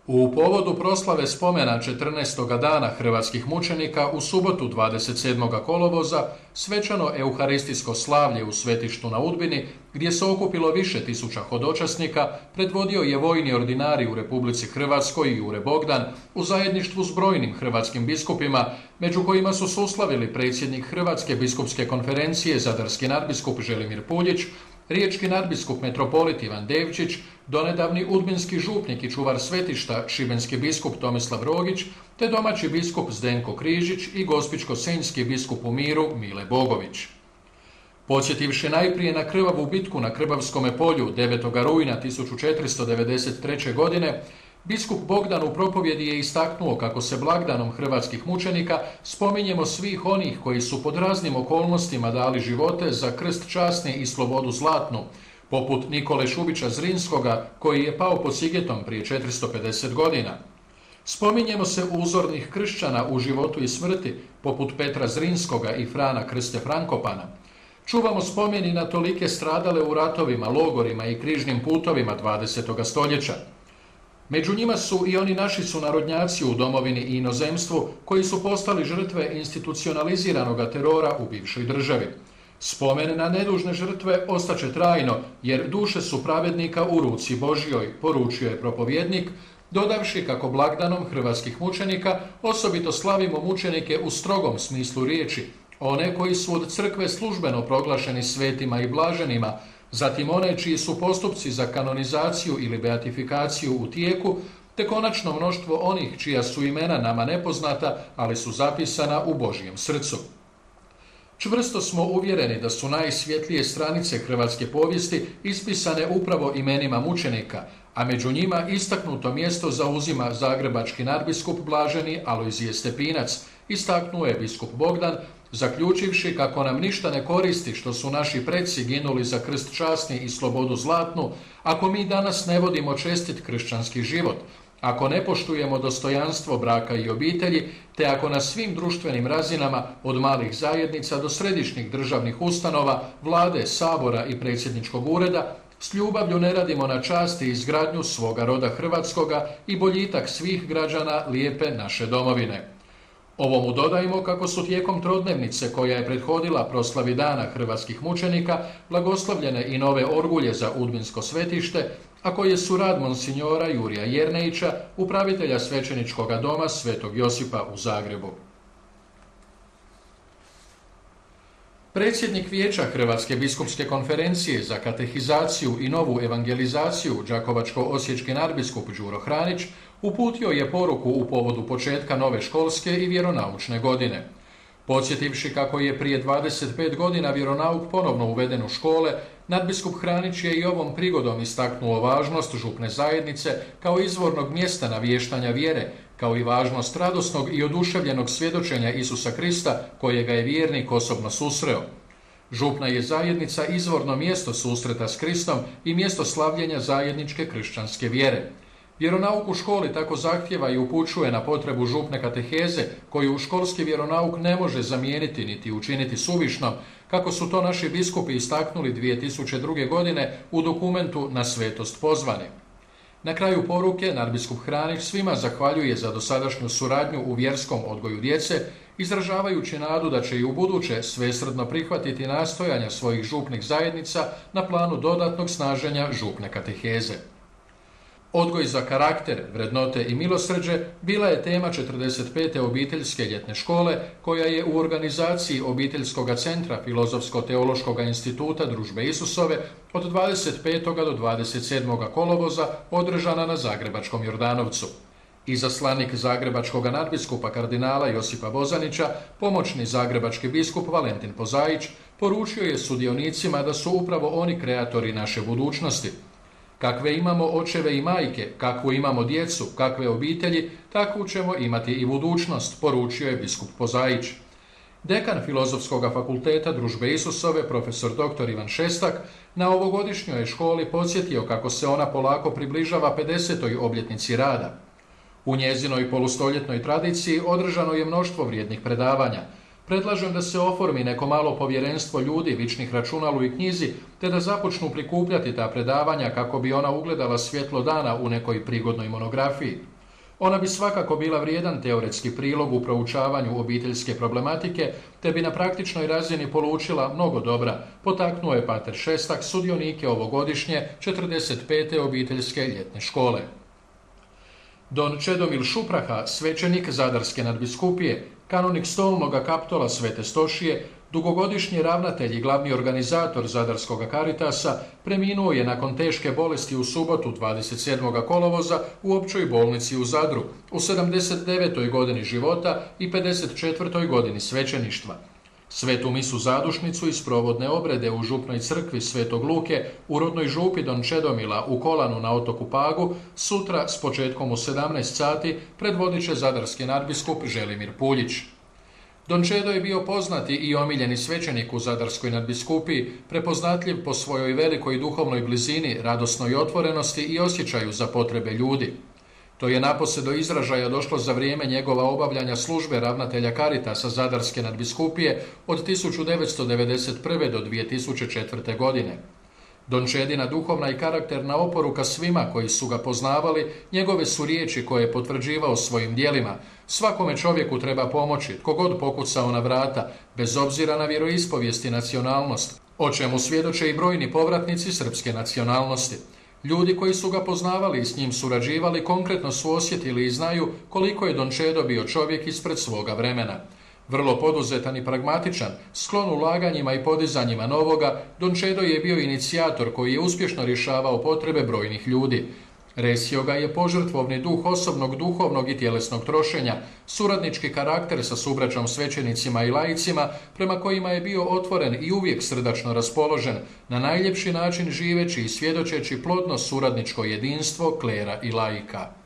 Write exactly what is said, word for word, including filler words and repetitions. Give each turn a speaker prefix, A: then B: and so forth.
A: U povodu proslave spomena četrnaestoga dana hrvatskih mučenika u subotu dvadeset sedmog kolovoza svečano euharistijsko slavlje u svetištu na Udbini, gdje se okupilo više tisuća hodočasnika, predvodio je vojni ordinarij u Republici Hrvatskoj Jure Bogdan u zajedništvu s brojnim hrvatskim biskupima, među kojima su suslavili predsjednik Hrvatske biskupske konferencije zadarski nadbiskup Želimir Puljić, riječki nadbiskup metropolit Ivan Devčić, donedavni udbinski župnik i čuvar svetišta šibenski biskup Tomislav Rogić, te domaći biskup Zdenko Križić i gospićko-senjski biskup u miru Mile Bogović. Podsjetivši najprije na krvavu bitku na Krbavskome polju devetog rujna tisuću četiristo devedeset treće. godine, biskup Bogdan u propovjedi je istaknuo kako se blagdanom hrvatskih mučenika spominjemo svih onih koji su pod raznim okolnostima dali živote za krst časni i slobodu zlatnu, poput Nikole Šubića Zrinskoga koji je pao pod Sigetom prije četiristo pedeset godina. Spominjemo se uzornih kršćana u životu i smrti, poput Petra Zrinskoga i Frana Krste Frankopana. Čuvamo spomeni na tolike stradale u ratovima, logorima i križnim putovima dvadesetog stoljeća. Među njima su i oni naši sunarodnjaci u domovini i inozemstvu koji su postali žrtve institucionaliziranog terora u bivšoj državi. Spomen na nedužne žrtve ostaće trajno, jer duše su pravednika u ruci Božjoj, poručio je propovjednik, dodavši kako blagdanom hrvatskih mučenika osobito slavimo mučenike u strogom smislu riječi, one koji su od crkve službeno proglašeni svetima i blaženima, zatim one čiji su postupci za kanonizaciju ili beatifikaciju u tijeku, te konačno mnoštvo onih čija su imena nama nepoznata, ali su zapisana u Božjem srcu. Čvrsto smo uvjereni da su najsvjetlije stranice hrvatske povijesti ispisane upravo imenima mučenika, a među njima istaknuto mjesto zauzima zagrebački nadbiskup blaženi Alojzije Stepinac, istaknuo je biskup Bogdan, zaključivši kako nam ništa ne koristi što su naši preci ginuli za krst časni i slobodu zlatnu, ako mi danas ne vodimo čestit kršćanski život, ako ne poštujemo dostojanstvo braka i obitelji, te ako na svim društvenim razinama, od malih zajednica do središnjih državnih ustanova, vlade, sabora i predsjedničkog ureda, s ljubavlju ne radimo na čast i izgradnju svoga roda hrvatskoga i boljitak svih građana lijepe naše domovine. Ovomu dodajmo kako su tijekom trodnevnice koja je prethodila proslavi dana hrvatskih mučenika blagoslovljene i nove orgulje za udbinsko svetište, a koje su rad monsinjora Jurija Jernejića, upravitelja svećeničkog doma Svetog Josipa u Zagrebu. Predsjednik Vijeća Hrvatske biskupske konferencije za katehizaciju i novu evangelizaciju đakovačko-osječki nadbiskup Đuro Hranić uputio je poruku u povodu početka nove školske i vjeronaučne godine. Podsjetivši kako je prije dvadeset pet godina vjeronauk ponovno uveden u škole, nadbiskup Hranić je i ovom prigodom istaknuo važnost župne zajednice kao izvornog mjesta navještanja vjere, kao i važnost radosnog i oduševljenog svjedočenja Isusa Krista kojega je vjernik osobno susreo. Župna je zajednica izvorno mjesto susreta s Kristom i mjesto slavljenja zajedničke kršćanske vjere. Vjeronauk u školi tako zahtjeva i upućuje na potrebu župne kateheze, koju školski vjeronauk ne može zamijeniti niti učiniti suvišnom, kako su to naši biskupi istaknuli dvije tisuće druge. godine u dokumentu Na svetost pozvani. Na kraju poruke nadbiskup Hranić svima zahvaljuje za dosadašnju suradnju u vjerskom odgoju djece, izražavajući nadu da će i u buduće svesrdno prihvatiti nastojanja svojih župnih zajednica na planu dodatnog snaženja župne kateheze. Odgoj za karakter, vrednote i milosrđe bila je tema četrdeset pete obiteljske ljetne škole koja je u organizaciji Obiteljskog centra Filozofsko-teološkog instituta Družbe Isusove od dvadeset petog do dvadeset sedmog kolovoza održana na Zagrebačkom Jordanovcu. Izaslanik zagrebačkog nadbiskupa kardinala Josipa Bozanića, pomoćni zagrebački biskup Valentin Pozaić, poručio je sudionicima da su upravo oni kreatori naše budućnosti. Kakve imamo očeve i majke, kakvu imamo djecu, kakve obitelji, takvu ćemo imati i budućnost, poručio je biskup Pozaić. Dekan Filozofskog fakulteta Družbe Isusove, profesor doktor Ivan Šestak, na ovogodišnjoj školi podsjetio kako se ona polako približava pedesetoj obljetnici rada. U njezinoj polustoljetnoj tradiciji održano je mnoštvo vrijednih predavanja. Predlažem da se oformi neko malo povjerenstvo ljudi vičnih računalu i knjizi, te da započnu prikupljati ta predavanja kako bi ona ugledala svjetlo dana u nekoj prigodnoj monografiji. Ona bi svakako bila vrijedan teoretski prilog u proučavanju obiteljske problematike, te bi na praktičnoj razini polučila mnogo dobra, potaknuo je pater Šestak sudionike ovogodišnje četrdeset pete obiteljske ljetne škole. Don Čedomil Šupraha, svećenik Zadarske nadbiskupije, kanonik Stolnoga Kaptola Svete Stošije, dugogodišnji ravnatelj i glavni organizator Zadarskog Karitasa, preminuo je nakon teške bolesti u subotu dvadeset sedmog kolovoza u općoj bolnici u Zadru, u sedamdeset devetoj godini života i pedeset četvrtoj godini svećeništva. Svetu misu zadušnicu i sprovodne obrede u župnoj crkvi Svetog Luke u rodnoj župi Don Čedomila u Kolanu na otoku Pagu sutra s početkom u sedamnaest sati predvodit će zadarski nadbiskup Želimir Puljić. Don Čedo je bio poznati i omiljeni svećenik u Zadarskoj nadbiskupiji, prepoznatljiv po svojoj velikoj duhovnoj blizini, radosnoj otvorenosti i osjećaju za potrebe ljudi. To je napose do izražaja došlo za vrijeme njegova obavljanja službe ravnatelja Karitasa Zadarske nadbiskupije od tisuću devetsto devedeset prve do dvije tisuće četvrte. godine. Don Čedina duhovna i karakterna oporuka svima koji su ga poznavali, njegove su riječi koje je potvrđivao svojim djelima. Svakome čovjeku treba pomoći, tko god pokucao na vrata, bez obzira na vjeroispovijest i nacionalnost, o čemu svjedoče i brojni povratnici srpske nacionalnosti. Ljudi koji su ga poznavali i s njim surađivali konkretno su osjetili i znaju koliko je Don Čedo bio čovjek ispred svoga vremena. Vrlo poduzetan i pragmatičan, sklon ulaganjima i podizanjima novoga, Don Čedo je bio inicijator koji je uspješno rješavao potrebe brojnih ljudi. Resio ga je požrtvovni duh osobnog, duhovnog i tjelesnog trošenja, suradnički karakter sa subraćom svećenicima i laicima, prema kojima je bio otvoren i uvijek srdačno raspoložen, na najljepši način živeći i svjedočeći plodno suradničko jedinstvo klera i laika.